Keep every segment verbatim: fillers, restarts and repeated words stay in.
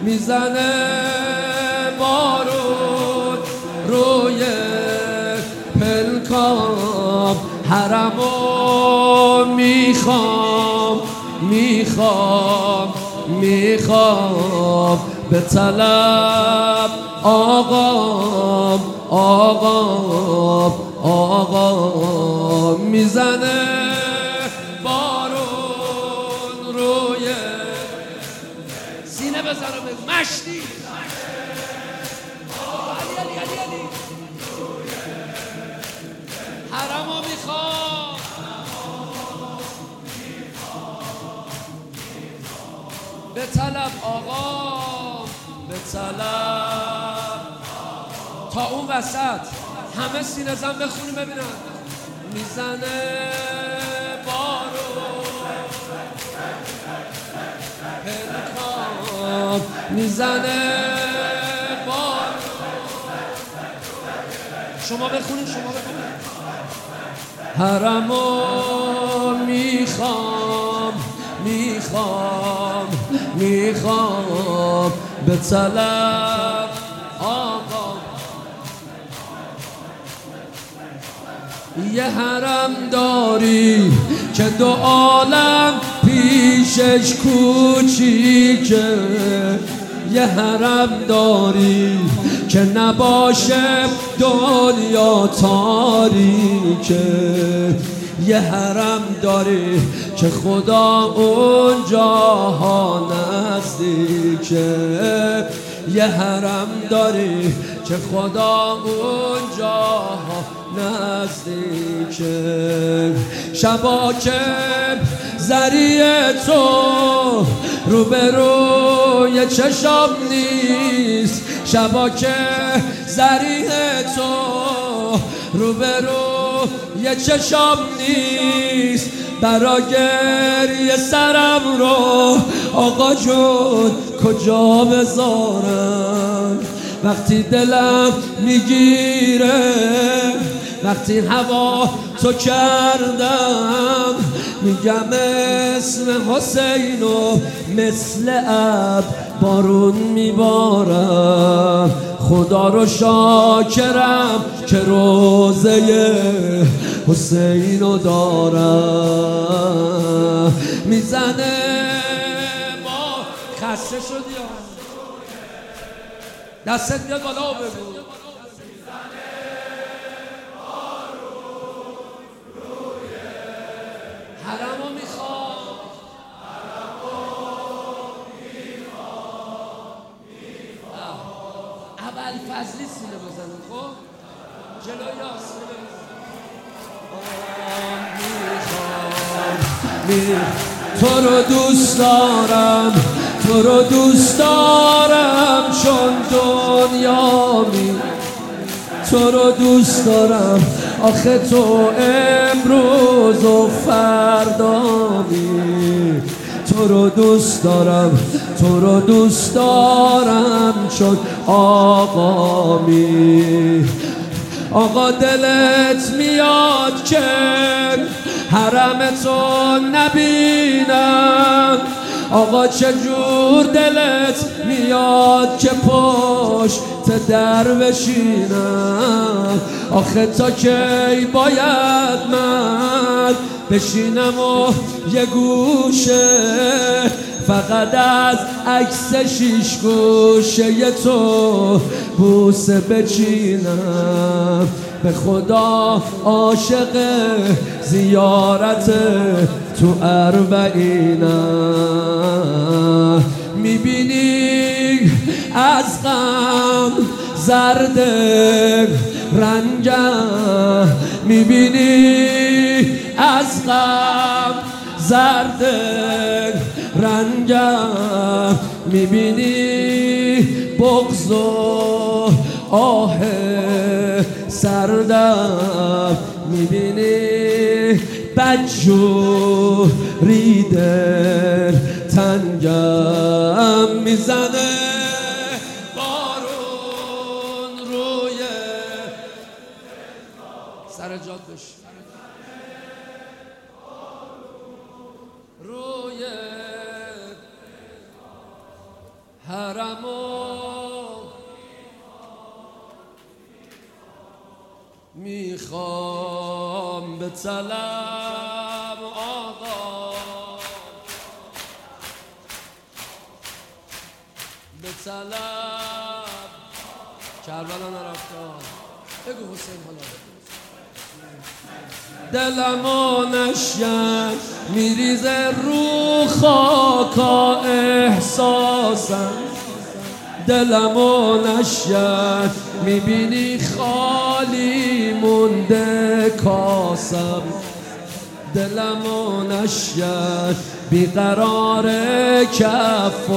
میزنه بارون روی پلکام، حرمو میخوام میخوام میخوام به طلب آقام آقام آقام. میزنه بارون روی سینه بزن و بگو مشتی علی علی علی علی حرمو میخوام به طلب آقا به طلب. تا اون وسط همه سینه زن بخونیم ببینم. میزنه بارون پلکام، میزنه بارون. شما بخونید شما بخونید. حرمو میخوام میخوام میخوام به طلب آقا. یه حرم داری که دو عالم پیشش کوچیکه، یه حرم داری که نباشه دنیا تاریکه، یه حرم داری که خدا اونجاها نزدیکه، یه حرم داری که خدا اونجاها نزدیکه. شبا که زریع تو روبروی چشم نیست، شبا که زریع تو روبروی چشم نیست، برا گریه سرم رو آقا جون کجا بذارم؟ وقتی دلم میگیره، وقتی هوا تو کردم، میگم اسم حسین و مثل اب بارون میبارم. خدا رو شاکرم که روزه حسین رو دارم. میزنه ما خسته شدی دستت بیاد بالا و بگو. حرمو میخوام اول فضلی سینه بزنه. خب جلوی آسینه میخوام. تو رو دوست دارم تو رو دوست دارم چون دنیا می، تو رو دوست دارم آخه تو امروز و فردا می، تو رو دوست دارم تو رو دوست دارم چون آقا می. آقا دلت میاد که حرم تو نبینم، آقا چجور دلت میاد که پشت در بشینم؟ آخه تا کی باید من بشینم و یه گوشه فقط از عکس شیش گوشه تو بوسه بچینم؟ به خدا عاشق زیارت تو اربعینم. میبینی از غم زرد رنگم، میبینی از غم زرد رنگم، میبینی بغض و آه سردم، میبینی بدجوری دل تنگم. میزنه بارون روی سر جاد بش روی حرمو میخوام به طلب آقا، به طلب کربلا نرفتم. بگو حسین حالا دلمو نشین میریزه رو خاکا احساسم، دلمو نشین میبینی خالی مونده کاسم، دلمو نشین بیقرار کف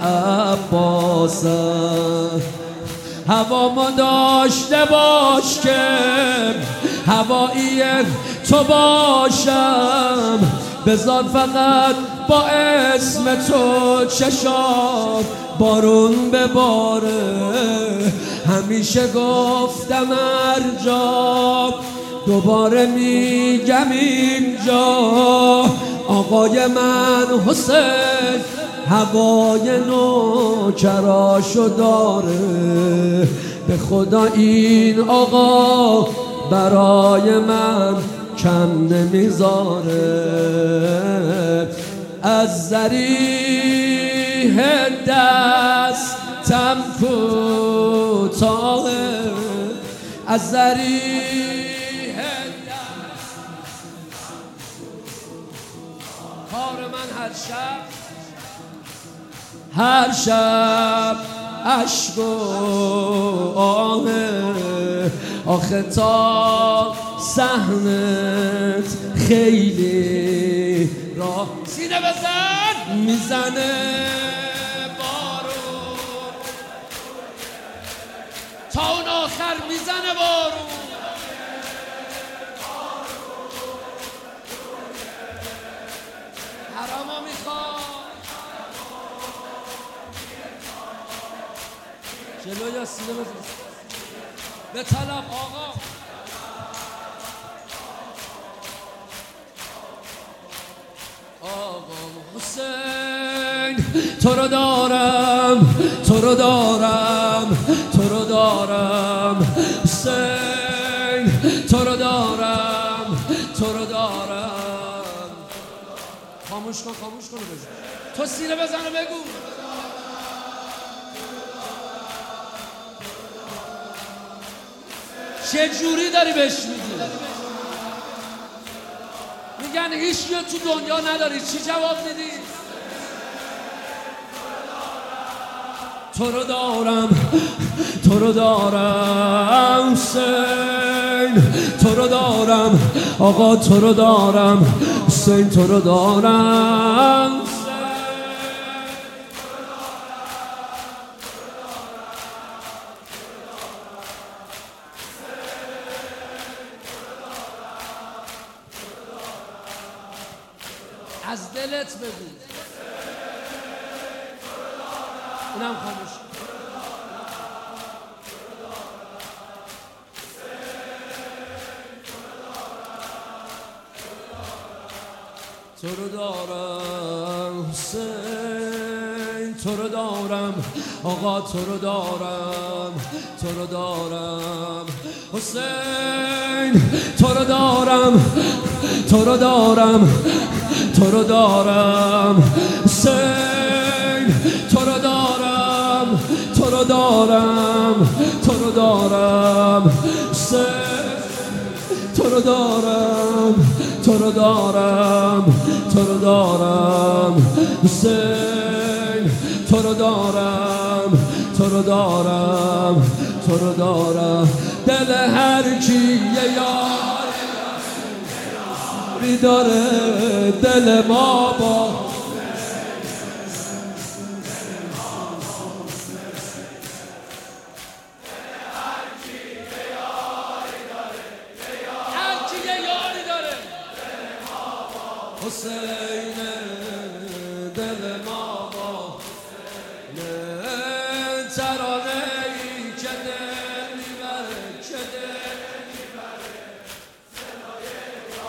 العباسم. هوامو داشته باش که هوایی تو باشم، بذار فقط با اسم تو چشام بارون بباره. همیشه گفتم ارجا دوباره میگم اینجا، آقای من حسین هوای نوکراشو داره. به خدا این آقا برای من کم نمیذاره. از ذریح دستم کوتاهه، از ذریح دست کار من هر شب هر شب عشق و آهه. آخه تا صحنت خیلی راه سینه بزن میزنه بارون، تا اون آخر میزنه بارون. حرامو میخواد جلو یا سینه بزن به طلب آقا. آقا حسین تو رو دارم، تو رو دارم، تو رو دارم حسین، تو رو دارم، تو رو دارم. خاموش کن خاموش کن بزن تو سینه بزن و بگو چه جوری داری بهش میگی؟ میگن هیچ یا تو دنیا نداری، چی جواب میدی؟ تو رو دارم، تو رو دارم حسین، تو رو دارم آقا، تو رو دارم حسین، تو رو دارم. از دلت بگو اونم خاموش. تو رو دارم حسین، تو رو دارم آقا، تو رو دارم، تو رو دارم حسین، تو رو دارم، تو رو دارم، تو رو دارم حسین، تو رو دارم، تو رو دارم، تو رو دارم حسین، تو رو دارم، تو رو دارم، تو رو دارم حسین، تو رو دارم، تو رو دارم، تو رو دارم. دل هر کی یه یاری داره، دل ما با حسین، دل ما با ترانه ای که دل میبره، که دل میبره، صدای یا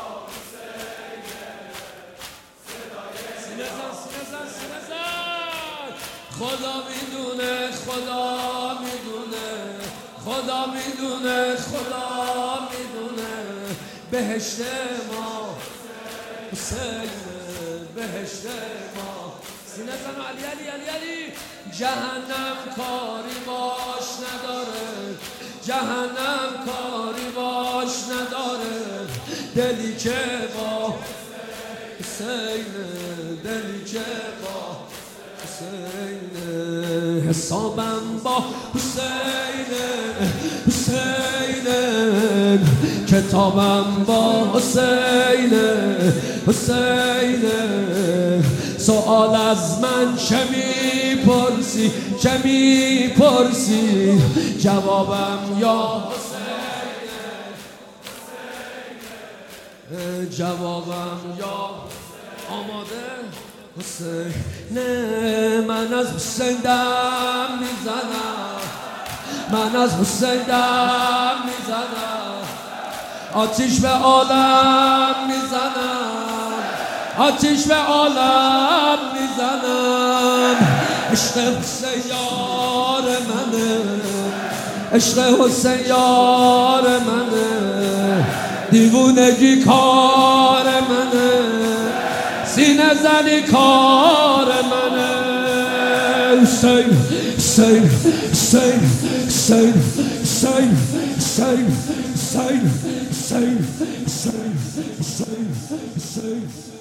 حسین، صدای سینه زن، سینه زن، سینه زن. خدا میدونه خدا میدونه خدا میدونه خدا میدونه بهشت ما حسین بهشت ما سینه زن علی علی علی علی جهنم کاری باش نداره جهنم کاری باش نداره دلی که با حسین دلی که با حسین حسابم با حسین حسین کتابم با حسین حسین سوال از من چه میپرسی چه میپرسی جوابم یا حسین جوابم یا آماده حسین نه من از حسین دم میزنم من از حسین دم میزنم آتیش به عالم میزنم آتیش به عالم میزنم عشق حسین یار منه عشق حسین یار منه دیوونگی کار منه سینه زنی کار منه حسین حسین حسین حسین حسین حسین حسین حسین حسین حسین حسین